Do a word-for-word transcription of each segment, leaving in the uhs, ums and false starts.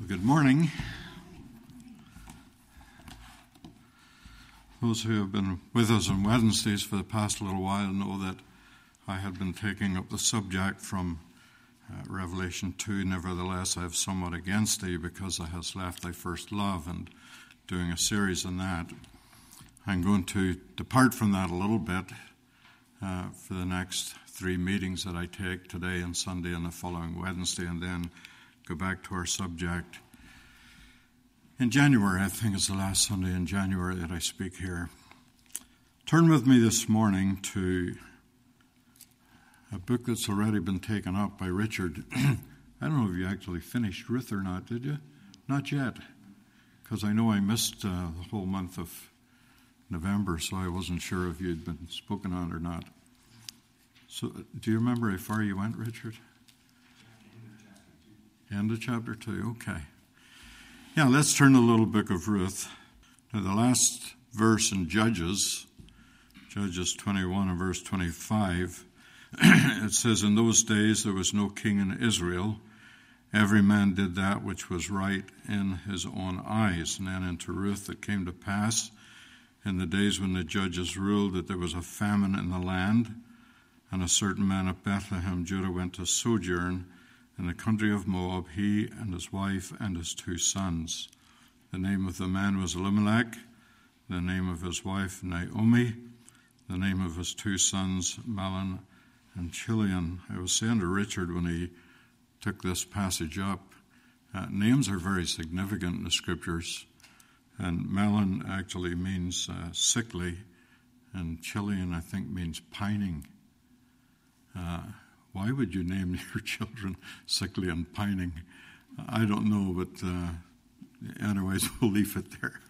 Good morning. Those who have been with us on Wednesdays for the past little while know that I had been taking up the subject from uh, Revelation two. Nevertheless, I have somewhat against thee, because thou hast left thy first love, and doing a series on that. I'm going to depart from that a little bit uh, for the next three meetings that I take, today and Sunday and the following Wednesday, and then go back to our subject in January. I think it's the last Sunday in January that I speak here. Turn with me this morning to a book that's already been taken up by Richard. I don't know if you actually finished Ruth or not, did you? Not yet, because I know I missed uh, the whole month of November, so I wasn't sure if you'd been spoken on or not. So, do you remember how far you went, Richard? End of chapter two, okay. Yeah, let's turn to the little book of Ruth. Now, the last verse in Judges, Judges twenty-one and verse twenty-five, it says, "In those days there was no king in Israel. Every man did that which was right in his own eyes." And then into Ruth, it came to pass in the days when the judges ruled that there was a famine in the land, and a certain man of Bethlehem, Judah, went to sojourn in the country of Moab, he and his wife and his two sons. The name of the man was Elimelech, the name of his wife Naomi, the name of his two sons Mahlon and Chilion. I was saying to Richard when he took this passage up, uh, names are very significant in the scriptures, and Mahlon actually means uh, sickly, and Chilion, I think, means pining. Uh, Why would you name your children sickly and pining? I don't know, but uh, anyways, we'll leave it there.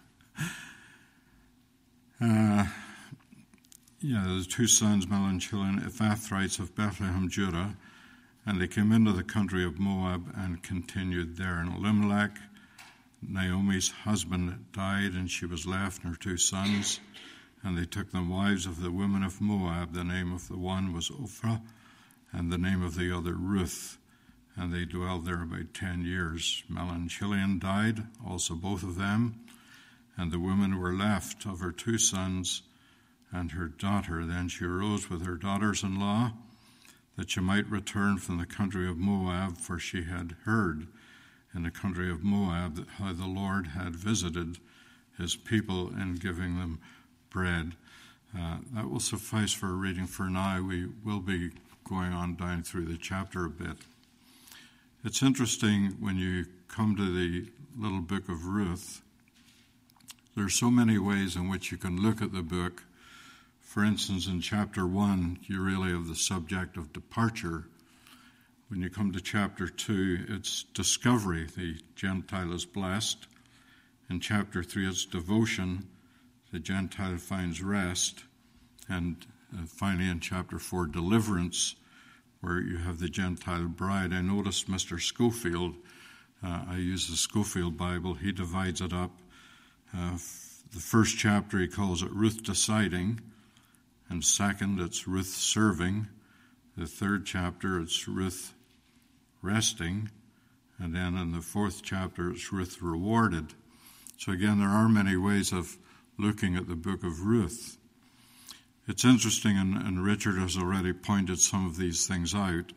Uh, yeah, the two sons, Mahlon and Chilion, Ephrathrites of Bethlehem, Judah, and they came into the country of Moab and continued there. And Elimelech, Naomi's husband, died, and she was left and her two sons, and they took them wives of the women of Moab. The name of the one was Ophrah, and the name of the other Ruth, and they dwelled there about ten years. Mahlon and Chilion died, also both of them, and the women were left of her two sons and her daughter. Then she arose with her daughters-in-law, that she might return from the country of Moab, for she had heard in the country of Moab that how the Lord had visited his people in giving them bread. Uh, that will suffice for a reading for now. We will be going on down through the chapter a bit. It's interesting when you come to the little book of Ruth, there's so many ways in which you can look at the book. For instance, in chapter one, you really have the subject of departure. When you come to chapter two, it's discovery. The Gentile is blessed. In chapter three, it's devotion. The Gentile finds rest. And uh, finally, in chapter four, deliverance, where you have the Gentile bride. I noticed Mister Schofield, uh, I use the Schofield Bible, he divides it up. Uh, f- the first chapter he calls it Ruth deciding, and second it's Ruth serving. The third chapter it's Ruth resting, and then in the fourth chapter it's Ruth rewarded. So again, there are many ways of looking at the book of Ruth. It's interesting, and, and Richard has already pointed some of these things out,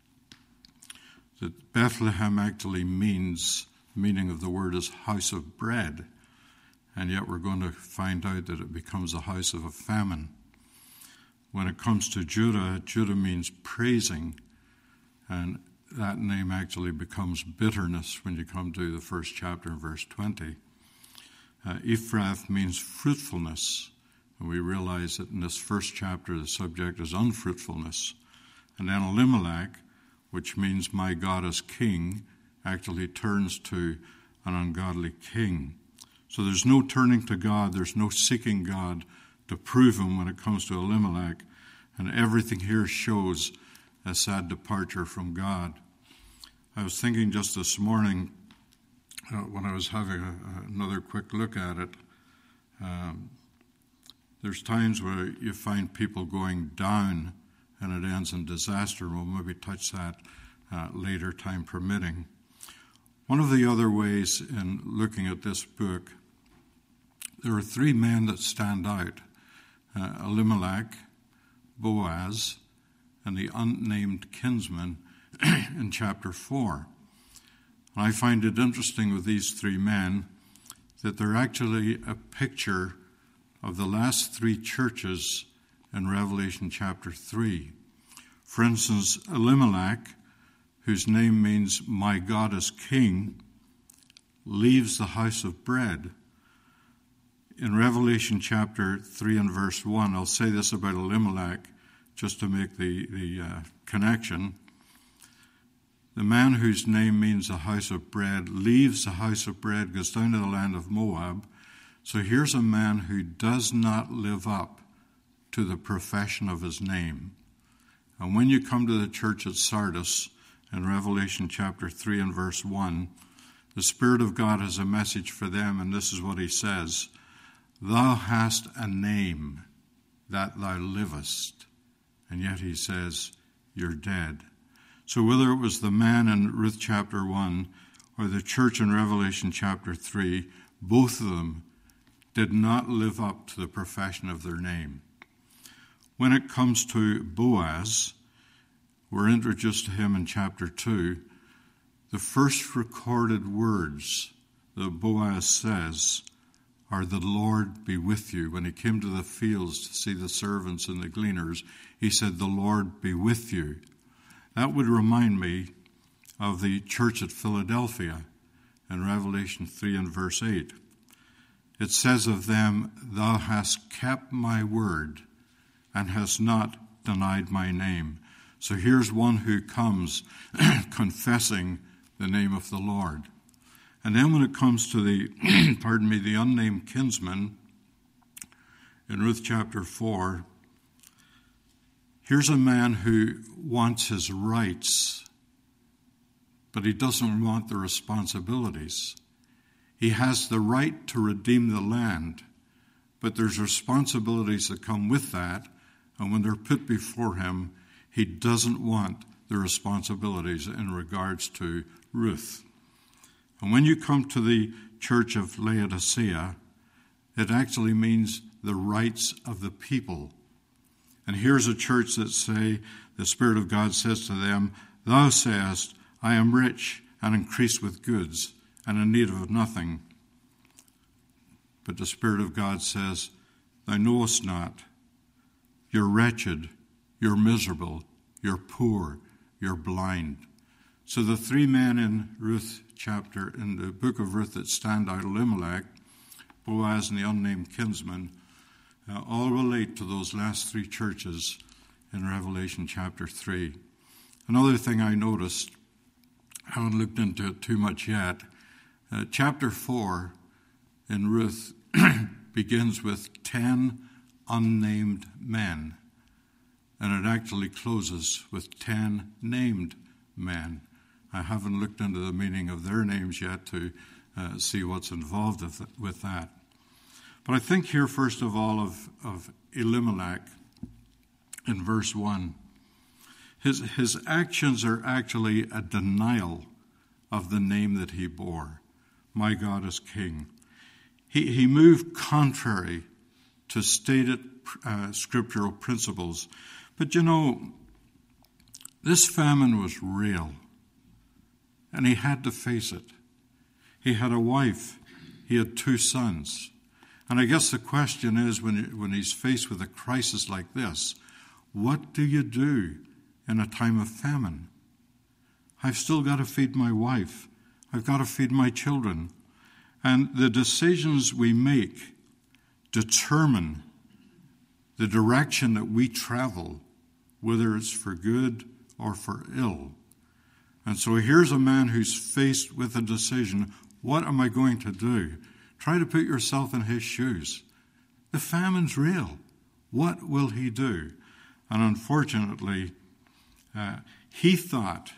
that Bethlehem actually means, the meaning of the word is house of bread, and yet we're going to find out that it becomes a house of a famine. When it comes to Judah, Judah means praising, and that name actually becomes bitterness when you come to the first chapter, verse twenty. Uh, Ephrath means fruitfulness. And we realize that in this first chapter, the subject is unfruitfulness. And then Elimelech, which means my God is king, actually turns to an ungodly king. So there's no turning to God. There's no seeking God to prove him when it comes to Elimelech. And everything here shows a sad departure from God. I was thinking just this morning, uh, when I was having a, another quick look at it, um, there's times where you find people going down and it ends in disaster. We'll maybe touch that uh, later, time permitting. One of the other ways in looking at this book, there are three men that stand out, uh, Elimelech, Boaz, and the unnamed kinsman in chapter four. And I find it interesting with these three men that they're actually a picture of the last three churches in Revelation chapter three. For instance, Elimelech, whose name means "my God is king," leaves the house of bread. In Revelation chapter three and verse one, I'll say this about Elimelech just to make the, the uh, connection. The man whose name means the house of bread leaves the house of bread, goes down to the land of Moab. So here's a man who does not live up to the profession of his name. And when you come to the church at Sardis in Revelation chapter three and verse one, the Spirit of God has a message for them, and this is what he says: "Thou hast a name that thou livest," and yet he says, "You're dead." So whether it was the man in Ruth chapter one or the church in Revelation chapter three, both of them did not live up to the profession of their name. When it comes to Boaz, we're introduced to him in chapter two. The first recorded words that Boaz says are, "The Lord be with you." When he came to the fields to see the servants and the gleaners, he said, "The Lord be with you." That would remind me of the church at Philadelphia in Revelation three and verse eight. It says of them, "Thou hast kept my word and hast not denied my name." So here's one who comes confessing the name of the Lord. And then when it comes to the, pardon me, the unnamed kinsman in Ruth chapter four, here's a man who wants his rights, but he doesn't want the responsibilities. He has the right to redeem the land, but there's responsibilities that come with that, and when they're put before him, he doesn't want the responsibilities in regards to Ruth. And when you come to the church of Laodicea, it actually means the rights of the people. And here's a church that say, the Spirit of God says to them, "Thou sayest, I am rich and increased with goods, and in need of nothing." But the Spirit of God says, "Thou knowest not. You're wretched, you're miserable, you're poor, you're blind." So the three men in Ruth chapter, in the book of Ruth that stand out, Elimelech, Boaz, and the unnamed kinsman, uh, all relate to those last three churches in Revelation chapter three. Another thing I noticed, I haven't looked into it too much yet, uh, chapter four in Ruth begins with ten unnamed men, and it actually closes with ten named men. I haven't looked into the meaning of their names yet to uh, see what's involved with that. But I think here, first of all, of, of Elimelech in verse one. His, his actions are actually a denial of the name that he bore. My God is king. He, he moved contrary to stated uh, scriptural principles. But you know, this famine was real, and he had to face it. He had a wife. He had two sons. And I guess the question is, when, when he's faced with a crisis like this, what do you do in a time of famine? I've still got to feed my wife. I've got to feed my children. And the decisions we make determine the direction that we travel, whether it's for good or for ill. And so here's a man who's faced with a decision. What am I going to do? Try to put yourself in his shoes. The famine's real. What will he do? And unfortunately, uh, he thought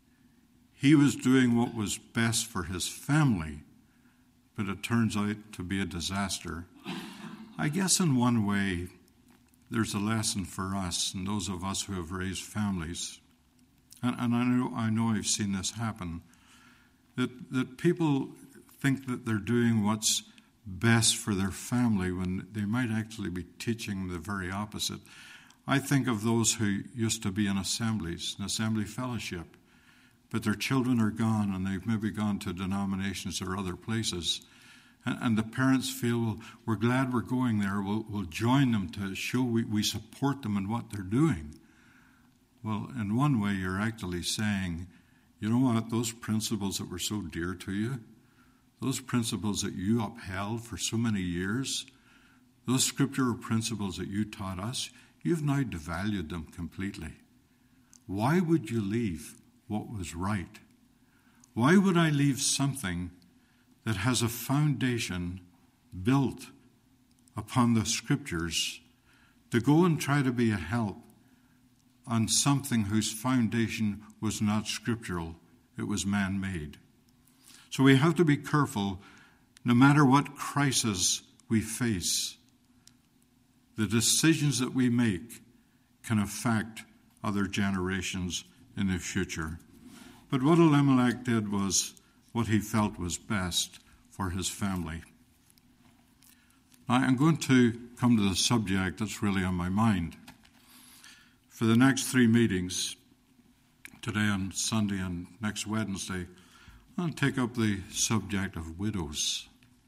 he was doing what was best for his family, but it turns out to be a disaster. I guess in one way, there's a lesson for us and those of us who have raised families. And, and I know I know I've seen this happen. that, that people think that they're doing what's best for their family when they might actually be teaching the very opposite. I think of those who used to be in assemblies, an assembly fellowship, but their children are gone and they've maybe gone to denominations or other places. And, and the parents feel, well, we're glad we're going there. We'll, we'll join them to show we, we support them in what they're doing. Well, in one way, you're actually saying, you know what, those principles that were so dear to you, those principles that you upheld for so many years, those scriptural principles that you taught us, you've now devalued them completely. Why would you leave what was right? Why would I leave something that has a foundation built upon the scriptures to go and try to be a help on something whose foundation was not scriptural, it was man-made? So we have to be careful, no matter what crisis we face, the decisions that we make can affect other generations in the future. But what Elimelech did was what he felt was best for his family. Now, I'm going to come to the subject that's really on my mind. For the next three meetings, today on Sunday and next Wednesday, I'll take up the subject of widows.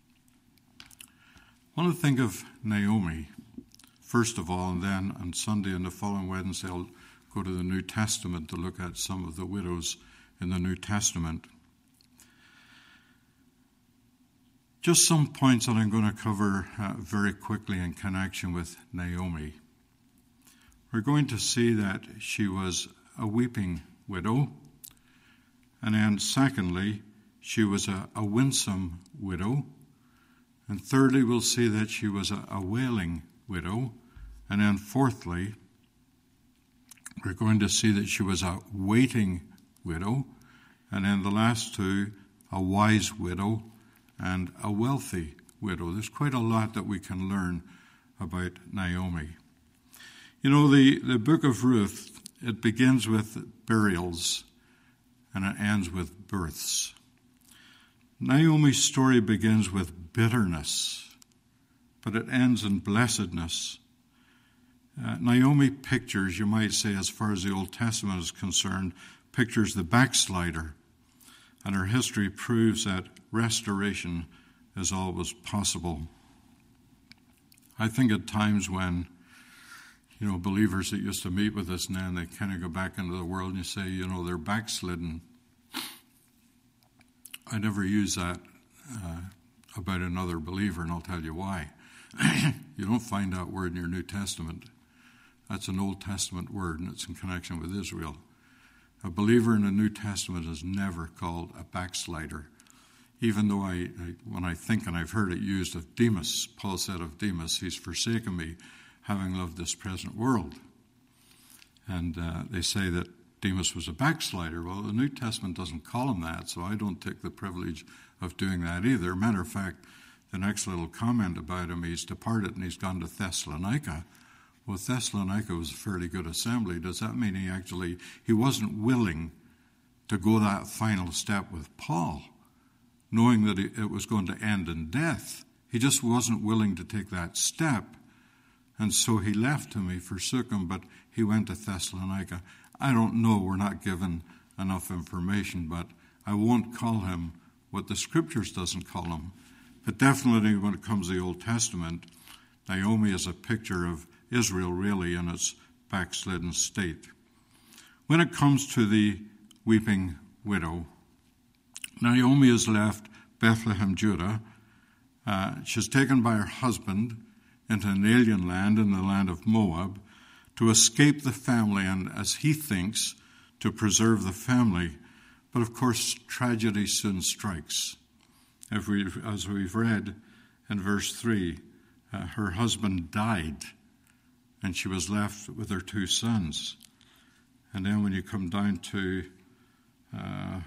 I want to think of Naomi, first of all, and then on Sunday and the following Wednesday, I'll go to the New Testament to look at some of the widows in the New Testament. Just some points that I'm going to cover uh, very quickly in connection with Naomi. We're going to see that she was a weeping widow. And then secondly, she was a, a winsome widow. And thirdly, we'll see that she was a, a wailing widow. And then fourthly, we're going to see that she was a waiting widow. And then the last two, a wise widow and a wealthy widow. There's quite a lot that we can learn about Naomi. You know, the, the book of Ruth, it begins with burials and it ends with births. Naomi's story begins with bitterness, but it ends in blessedness. Uh, Naomi pictures, you might say, as far as the Old Testament is concerned, pictures the backslider. And her history proves that restoration is always possible. I think at times when, you know, believers that used to meet with us now, and they kind of go back into the world and you say, you know, they're backslidden. I never use that uh, about another believer, and I'll tell you why. You don't find that word in your New Testament. That's an Old Testament word, and it's in connection with Israel. A believer in the New Testament is never called a backslider. Even though I, I, when I think, and I've heard it used of Demas, Paul said of Demas, he's forsaken me, having loved this present world. And uh, they say that Demas was a backslider. Well, the New Testament doesn't call him that, so I don't take the privilege of doing that either. Matter of fact, the next little comment about him, he's departed and he's gone to Thessalonica. Well, Thessalonica was a fairly good assembly. Does that mean he actually, he wasn't willing to go that final step with Paul, knowing that it was going to end in death? He just wasn't willing to take that step. And so he left him, he forsook him, but he went to Thessalonica. I don't know, we're not given enough information, but I won't call him what the Scriptures doesn't call him. But definitely when it comes to the Old Testament, Naomi is a picture of Israel really in its backslidden state. When it comes to the weeping widow, Naomi has left Bethlehem, Judah. Uh, she's taken by her husband into an alien land, in the land of Moab, to escape the family and, as he thinks, to preserve the family. But of course, tragedy soon strikes. If we, as we've read in verse three, uh, her husband died, and she was left with her two sons. And then when you come down to uh,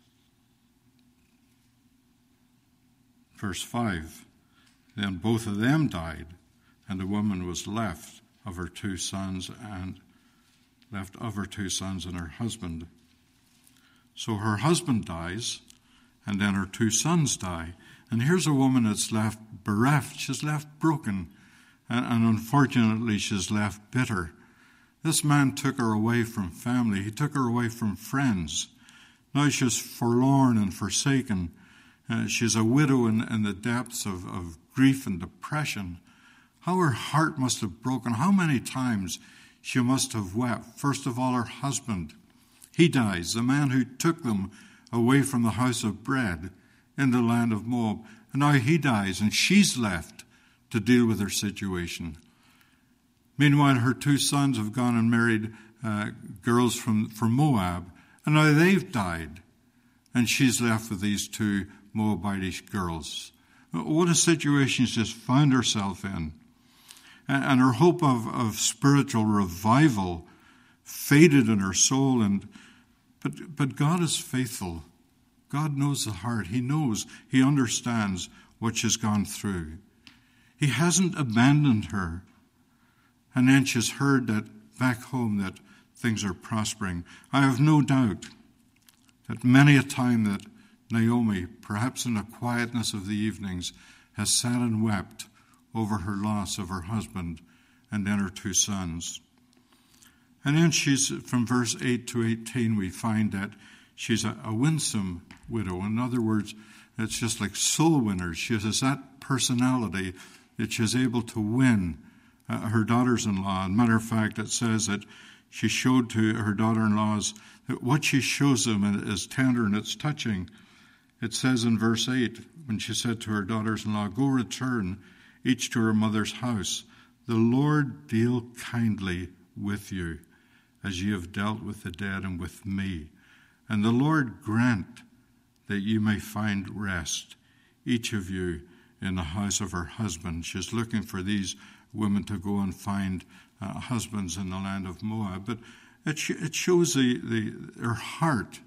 verse five, then both of them died, and the woman was left of her two sons and left of her two sons and her husband. So her husband dies, and then her two sons die. And here's a woman that's left bereft. She's left broken, and, and unfortunately she's left bitter. This man took her away from family. He took her away from friends. Now she's forlorn and forsaken. Uh, she's a widow in, in the depths of, of grief and depression. How her heart must have broken. How many times she must have wept. First of all, her husband. He dies, the man who took them away from the house of bread in the land of Moab. And now he dies, and she's left to deal with her situation. Meanwhile, her two sons have gone and married uh, girls from, from Moab, and now they've died, and she's left with these two Moabitish girls. What a situation she's found herself in. And, and her hope of, of spiritual revival faded in her soul, and but but God is faithful. God knows the heart. He knows, He understands what she's gone through. He hasn't abandoned her. And then she's heard that back home that things are prospering. I have no doubt that many a time that Naomi, perhaps in the quietness of the evenings, has sat and wept over her loss of her husband and then her two sons. And then she's, from verse eight to eighteen, we find that she's a, a winsome widow. In other words, it's just like soul winners. She has that personality that she's able to win uh, her daughters-in-law. As a matter of fact, it says that she showed to her daughter-in-laws that what she shows them is tender and it's touching. It says in verse eight, when she said to her daughters-in-law, "Go return, each to her mother's house. The Lord deal kindly with you, as ye have dealt with the dead and with me. And the Lord grant that you may find rest, each of you in the house of her husband." She's looking for these women to go and find uh, husbands in the land of Moab. But it, sh- it shows the, the her heart.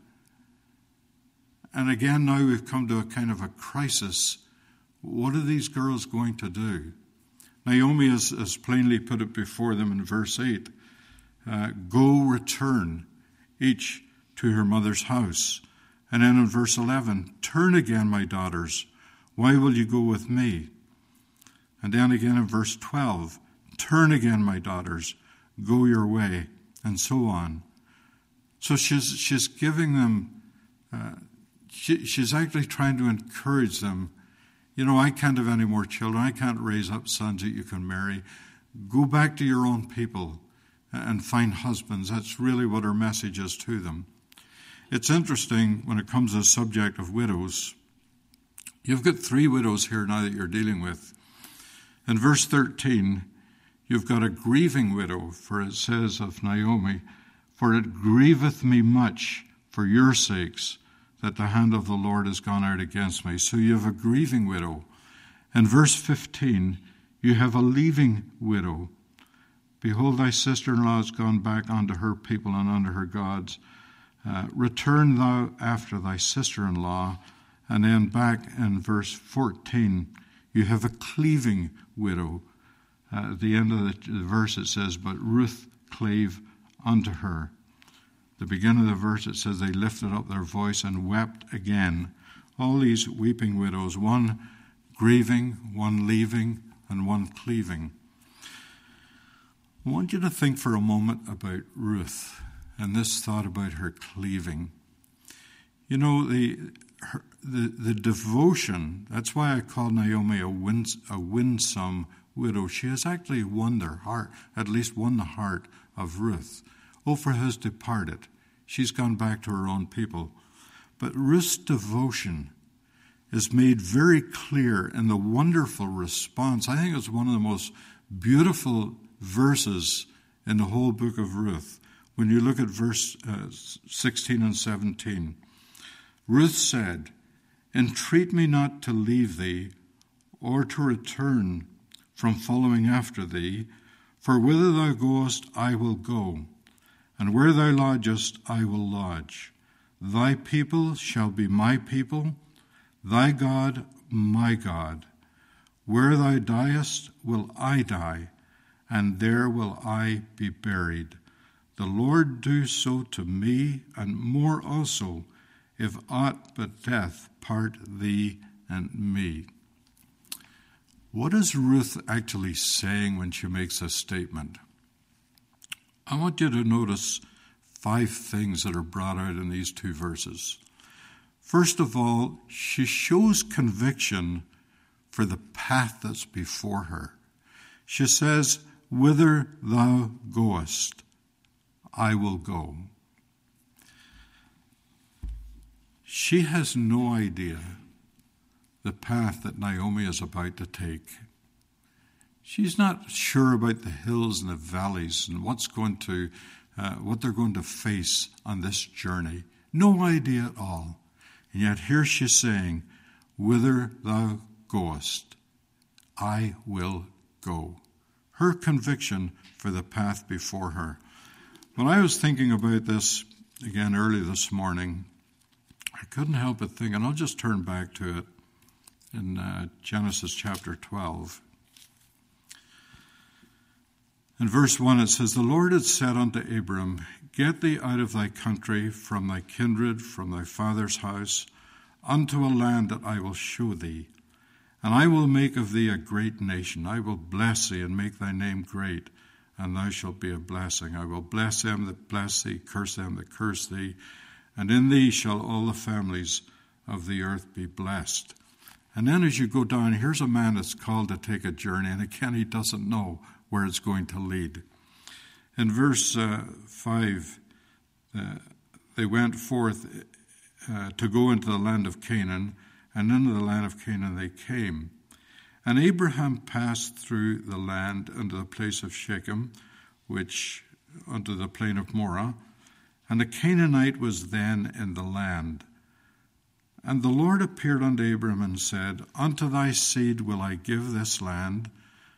And again, now we've come to a kind of a crisis. What are these girls going to do? Naomi has, has plainly put it before them in verse eight. Uh, Go return, each to her mother's house. And then in verse eleven, "Turn again, my daughters. Why will you go with me?" And then again in verse twelve, "Turn again, my daughters. Go your way," and so on. So she's she's giving them, uh, she, she's actually trying to encourage them. You know, I can't have any more children. I can't raise up sons that you can marry. Go back to your own people and find husbands. That's really what her message is to them. It's interesting when it comes to the subject of widows. You've got three widows here now that you're dealing with. In verse thirteen, you've got a grieving widow, for it says of Naomi, "For it grieveth me much for your sakes that the hand of the Lord is gone out against me." So you have a grieving widow. In verse fifteen, you have a leaving widow. "Behold, thy sister-in-law is gone back unto her people and unto her gods. Uh, return thou after thy sister-in-law." And then back in verse fourteen, you have a cleaving widow. Uh, at the end of the, the verse it says, "But Ruth clave unto her." The beginning of the verse it says, "They lifted up their voice and wept again." All these weeping widows, one grieving, one leaving, and one cleaving. I want you to think for a moment about Ruth and this thought about her cleaving. You know, the her, the, the devotion, that's why I call Naomi a, wins, a winsome widow. She has actually won their heart, at least won the heart of Ruth. Oprah has departed. She's gone back to her own people. But Ruth's devotion is made very clear in the wonderful response. I think it's one of the most beautiful verses in the whole book of Ruth. When you look at verse uh, sixteen and seventeen, Ruth said, "Entreat me not to leave thee, or to return from following after thee, for whither thou goest I will go, and where thou lodgest I will lodge. Thy people shall be my people, thy God my God. Where thou diest will I die, and there will I be buried. The Lord do so to me, and more also, if aught but death part thee and me. What is Ruth actually saying when she makes this statement? I want you to notice five things that are brought out in these two verses. First of all, she shows conviction for the path that's before her. She says, whither thou goest, I will go. She has no idea the path that Naomi is about to take. She's not sure about the hills and the valleys and what's going to, uh, what they're going to face on this journey. No idea at all. And yet here she's saying, whither thou goest, I will go. Her conviction for the path before her. When I was thinking about this again early this morning, I couldn't help but think, and I'll just turn back to it in uh, Genesis chapter twelve. In verse one it says, the Lord had said unto Abram, get thee out of thy country, from thy kindred, from thy father's house, unto a land that I will show thee. And I will make of thee a great nation. I will bless thee and make thy name great, and thou shalt be a blessing. I will bless them that bless thee, curse them that curse thee, and in thee shall all the families of the earth be blessed. And then as you go down, here's a man that's called to take a journey, and again he doesn't know where it's going to lead. In verse uh, five, uh, they went forth uh, to go into the land of Canaan, and into the land of Canaan they came. And Abraham passed through the land unto the place of Shechem, which unto the plain of Moreh, and the Canaanite was then in the land. And the Lord appeared unto Abraham and said, unto thy seed will I give this land.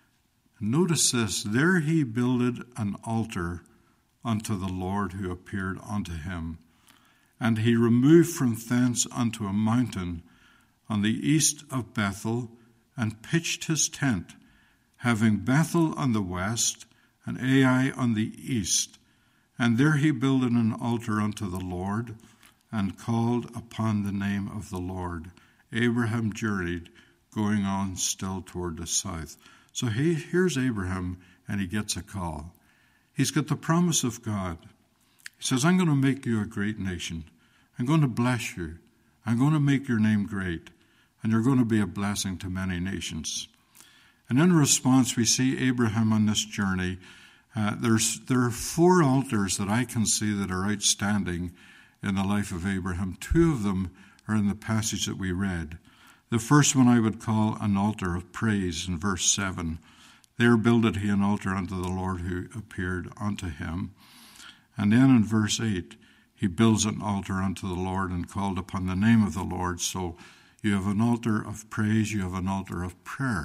Notice this, there he builded an altar unto the Lord who appeared unto him. And he removed from thence unto a mountain on the east of Bethel, and pitched his tent, having Bethel on the west, and Ai on the east. And there he builded an altar unto the Lord, and called upon the name of the Lord. Abraham journeyed, going on still toward the south. So he, here's Abraham, and he gets a call. He's got the promise of God. He says, I'm going to make you a great nation. I'm going to bless you. I'm going to make your name great, and you're going to be a blessing to many nations. And in response, we see Abraham on this journey. Uh, there's there are four altars that I can see that are outstanding in the life of Abraham. Two of them are in the passage that we read. The first one I would call an altar of praise in verse seven. There builded he an altar unto the Lord who appeared unto him. And then in verse eight, he builds an altar unto the Lord and called upon the name of the Lord. So you have an altar of praise, you have an altar of prayer.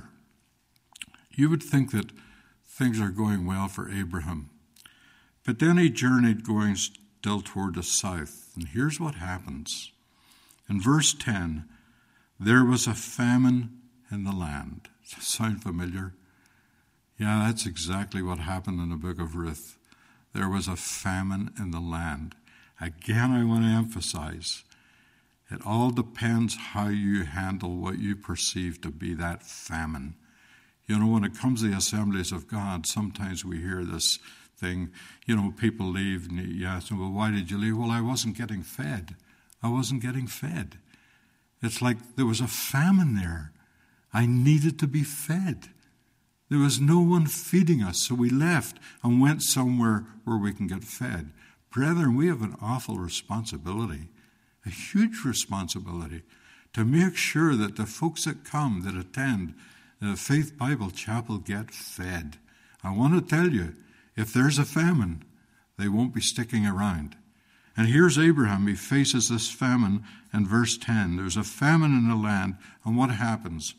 You would think that things are going well for Abraham. But then he journeyed going still toward the south. And here's what happens. In verse ten, there was a famine in the land. Does that sound familiar? Yeah, that's exactly what happened in the book of Ruth. There was a famine in the land. Again, I want to emphasize, it all depends how you handle what you perceive to be that famine. You know, when it comes to the assemblies of God, sometimes we hear this thing, you know, people leave and you ask them, well, why did you leave? Well, I wasn't getting fed. I wasn't getting fed. It's like there was a famine there. I needed to be fed. There was no one feeding us, so we left and went somewhere where we can get fed. Brethren, we have an awful responsibility, a huge responsibility, to make sure that the folks that come, that attend the Faith Bible Chapel get fed. I want to tell you, if there's a famine, they won't be sticking around. And here's Abraham. He faces this famine in verse ten. There's a famine in the land, and what happens?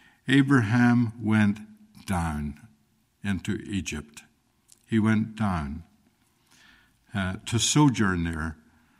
Abraham went down into Egypt. He went down uh, to sojourn there.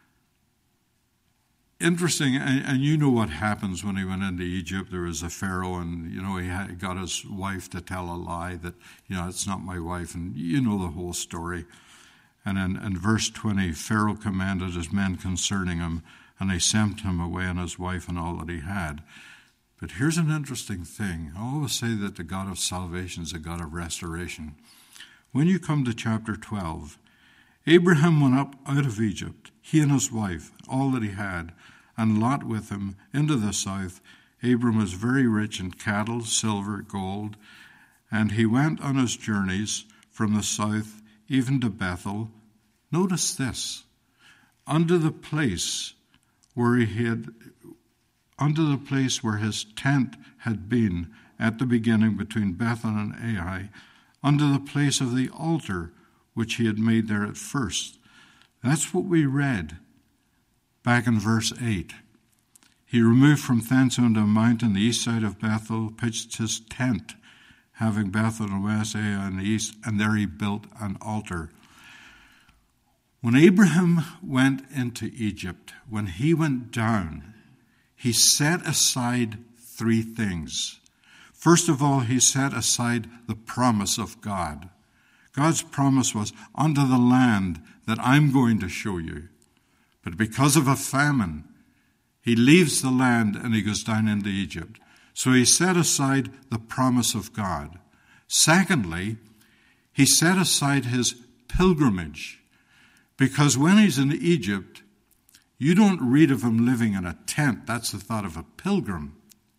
Interesting, and, and you know what happens when he went into Egypt. There was a Pharaoh, and, you know, he had, got his wife to tell a lie that, you know, it's not my wife, and you know the whole story. And in, in verse twenty, Pharaoh commanded his men concerning him, and they sent him away and his wife and all that he had. But here's an interesting thing. I always say that the God of salvation is a God of restoration. When you come to chapter twelve, Abraham went up out of Egypt, he and his wife, all that he had, and Lot with him, into the south. Abram was very rich in cattle, silver, gold, and he went on his journeys from the south even to Bethel. Notice this, unto the place where he had, unto the place where his tent had been at the beginning between Bethel and Ai, unto the place of the altar which he had made there at first. That's what we read back in verse eight. He removed from thence unto a mountain, the east side of Bethel, pitched his tent, having Bethel on the west, Ai on the east, and there he built an altar. When Abraham went into Egypt, when he went down, he set aside three things. First of all, he set aside the promise of God. God's promise was, unto the land that I'm going to show you. But because of a famine, he leaves the land and he goes down into Egypt. So he set aside the promise of God. Secondly, he set aside his pilgrimage. Because when he's in Egypt, you don't read of him living in a tent. That's the thought of a pilgrim.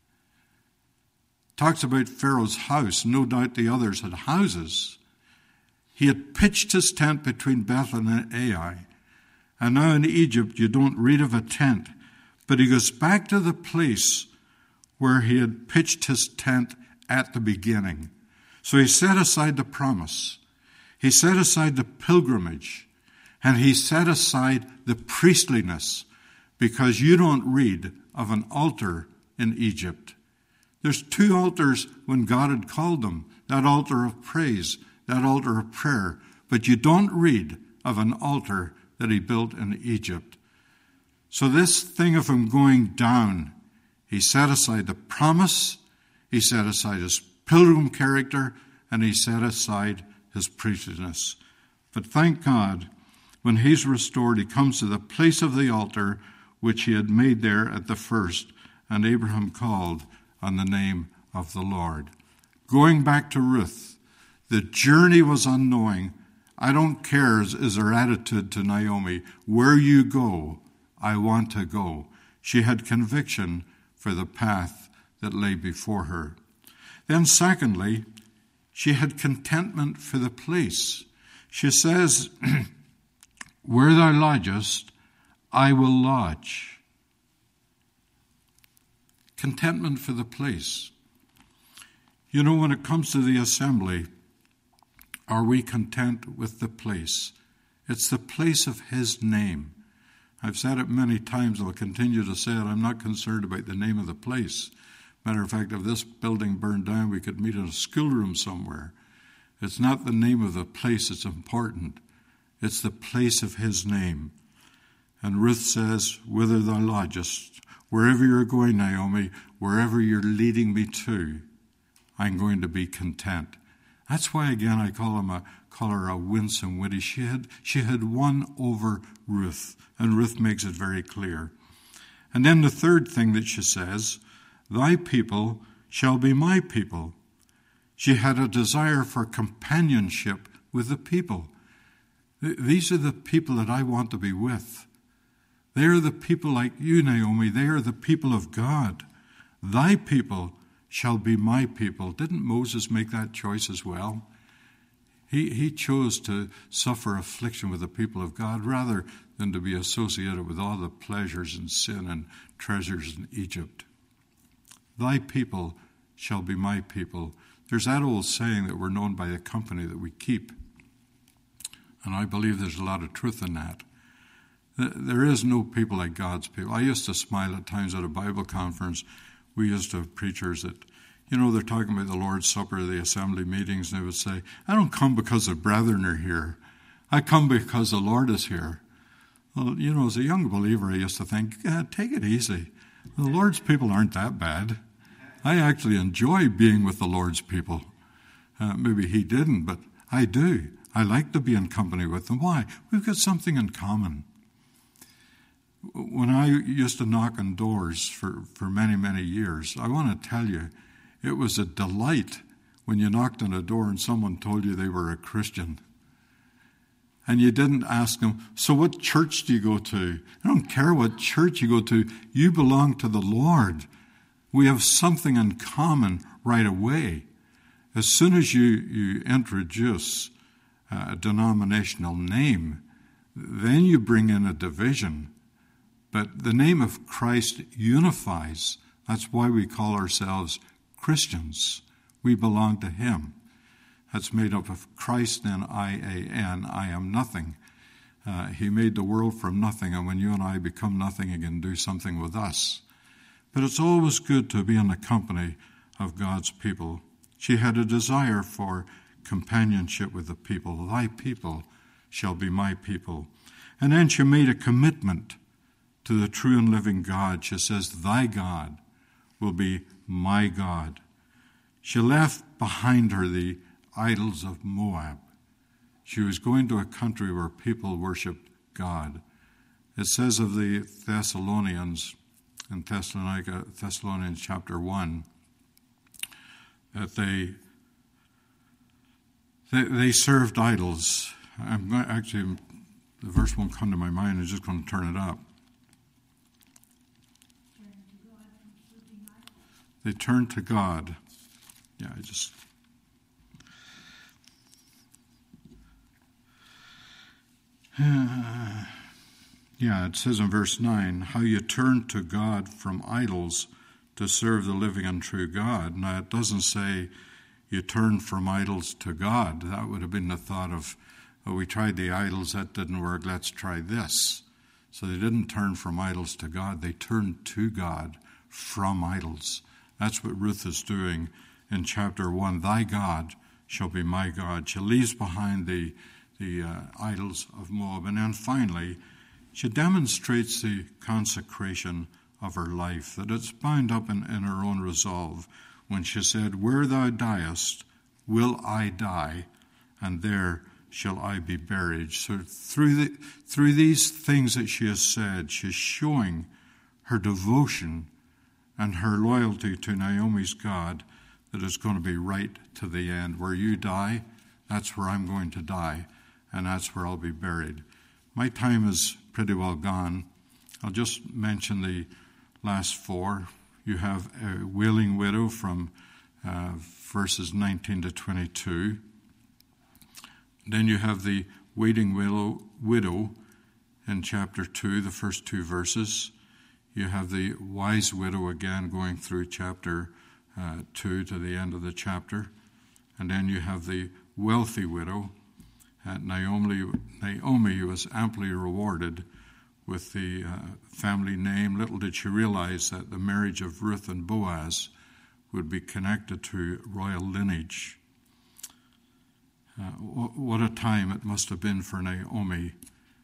Talks about Pharaoh's house. No doubt the others had houses. He had pitched his tent between Bethel and Ai. And now in Egypt, you don't read of a tent. But he goes back to the place where he had pitched his tent at the beginning. So he set aside the promise. He set aside the pilgrimage. And he set aside the priestliness. Because you don't read of an altar in Egypt. There's two altars when God had called them. That altar of praise, that altar of prayer. But you don't read of an altar that he built in Egypt. So this thing of him going down, he set aside the promise, he set aside his pilgrim character, and he set aside his priestliness. But thank God, when he's restored, he comes to the place of the altar which he had made there at the first, and Abraham called on the name of the Lord. Going back to Ruth, the journey was unknowing. I don't care, is her attitude to Naomi. Where you go, I want to go. She had conviction for the path that lay before her. Then secondly, she had contentment for the place. She says, where thou lodgest, I will lodge. Contentment for the place. You know, when it comes to the assembly, are we content with the place? It's the place of his name. I've said it many times, I'll continue to say it. I'm not concerned about the name of the place. Matter of fact, if this building burned down, we could meet in a schoolroom somewhere. It's not the name of the place that's important. It's the place of his name. And Ruth says, whither thou lodgest, wherever you're going, Naomi, wherever you're leading me to, I'm going to be content. That's why, again, I call him a call her a winsome witty. She had she had won over Ruth, and Ruth makes it very clear. And then the third thing that she says, thy people shall be my people. She had a desire for companionship with the people. These are the people that I want to be with. They are the people like you, Naomi. They are the people of God. Thy people shall be my people. Didn't Moses make that choice as well? He, he chose to suffer affliction with the people of God rather than to be associated with all the pleasures and sin and treasures in Egypt. Thy people shall be my people. There's that old saying that we're known by the company that we keep. And I believe there's a lot of truth in that. There is no people like God's people. I used to smile at times at a Bible conference. We used to have preachers that, you know, they're talking about the Lord's Supper, the assembly meetings, and they would say, I don't come because the brethren are here. I come because the Lord is here. Well, you know, as a young believer, I used to think, yeah, take it easy. The Lord's people aren't that bad. I actually enjoy being with the Lord's people. Uh, maybe he didn't, but I do. I like to be in company with them. Why? We've got something in common. When I used to knock on doors for, for many, many years, I want to tell you, it was a delight when you knocked on a door and someone told you they were a Christian. And you didn't ask them, so what church do you go to? I don't care what church you go to. You belong to the Lord. We have something in common right away. As soon as you, you introduce a denominational name, then you bring in a division. But the name of Christ unifies. That's why we call ourselves Christians. We belong to Him. That's made up of Christ and I A N. I am nothing. Uh, he made the world from nothing, and when you and I become nothing, He can do something with us. But it's always good to be in the company of God's people. She had a desire for companionship with the people. Thy people shall be my people. And then she made a commitment to the true and living God. She says, thy God will be my God. She left behind her the idols of Moab. She was going to a country where people worshiped God. It says of the Thessalonians in Thessalonica, Thessalonians chapter one, that they they, they served idols. I'm going, actually, the verse won't come to my mind. I'm just going to turn it up. They turned to God. Yeah, I just... Uh, yeah, it says in verse nine, how you turn to God from idols to serve the living and true God. Now, it doesn't say you turn from idols to God. That would have been the thought of, oh, we tried the idols, that didn't work, let's try this. So they didn't turn from idols to God. They turned to God from idols. That's what Ruth is doing in chapter one. Thy God shall be my God. She leaves behind the, the uh, idols of Moab. And then finally, she demonstrates the consecration of her life, that it's bound up in, in her own resolve when she said, where thou diest, will I die, and there shall I be buried. So through the, through these things that she has said, she's showing her devotion and her loyalty to Naomi's God, that is going to be right to the end. Where you die, that's where I'm going to die, and that's where I'll be buried. My time is pretty well gone. I'll just mention the last four. You have a wailing widow from uh, verses nineteen to twenty-two. Then you have the waiting widow, widow in chapter two, the first two verses. You have the wise widow again going through chapter uh, two to the end of the chapter. And then you have the wealthy widow. Uh, Naomi, Naomi was amply rewarded with the uh, family name. Little did she realize that the marriage of Ruth and Boaz would be connected to royal lineage. Uh, what a time it must have been for Naomi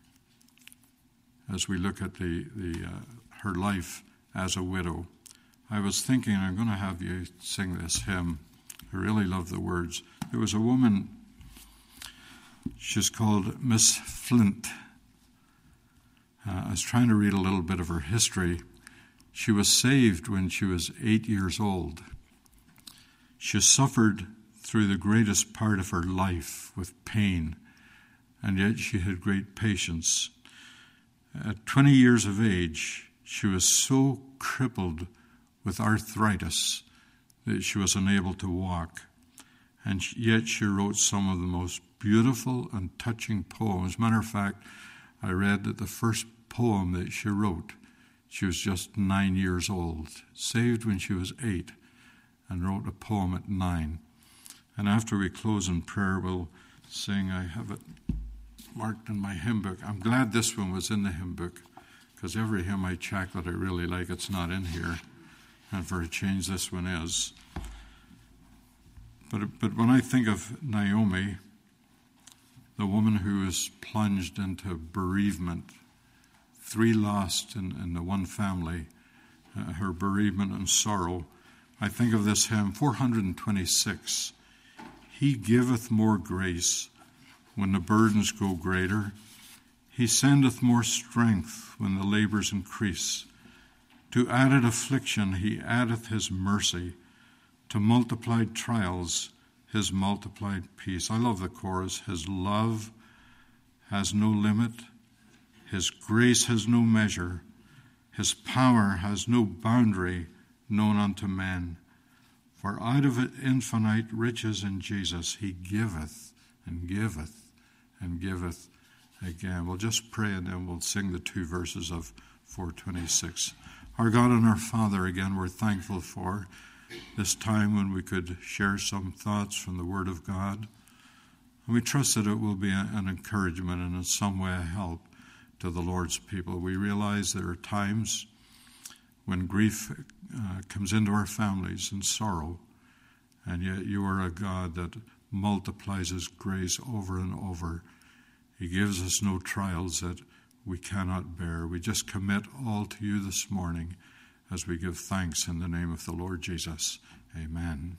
as we look at the, the uh, her life as a widow. I was thinking, I'm going to have you sing this hymn. I really love the words. There was a woman, she's called Miss Flint. Uh, I was trying to read a little bit of her history. She was saved when she was eight years old. She suffered through the greatest part of her life with pain, and yet she had great patience. At twenty years of age, she was so crippled with arthritis that she was unable to walk, and yet she wrote some of the most beautiful and touching poems. Matter of fact, I read that the first poem that she wrote, she was just nine years old, saved when she was eight, and wrote a poem at nine. And after we close in prayer, we'll sing, I have it marked in my hymn book. I'm glad this one was in the hymn book, because every hymn I check that I really like, it's not in here. And for a change, this one is. But, but when I think of Naomi, the woman who is plunged into bereavement, three lost in, in the one family, uh, her bereavement and sorrow, I think of this hymn, four hundred twenty-six. He giveth more grace when the burdens grow greater. He sendeth more strength when the labors increase. To added affliction he addeth his mercy. To multiplied trials his multiplied peace. I love the chorus. His love has no limit. His grace has no measure. His power has no boundary known unto men. For out of infinite riches in Jesus he giveth and giveth and giveth again. We'll just pray and then we'll sing the two verses of four twenty-six. Our God and our Father, again, we're thankful for this time when we could share some thoughts from the Word of God. And we trust that it will be an encouragement and in some way a help to the Lord's people. We realize there are times when grief uh, comes into our families and sorrow, and yet you are a God that multiplies his grace over and over. He gives us no trials that we cannot bear. We just commit all to you this morning as we give thanks in the name of the Lord Jesus. Amen.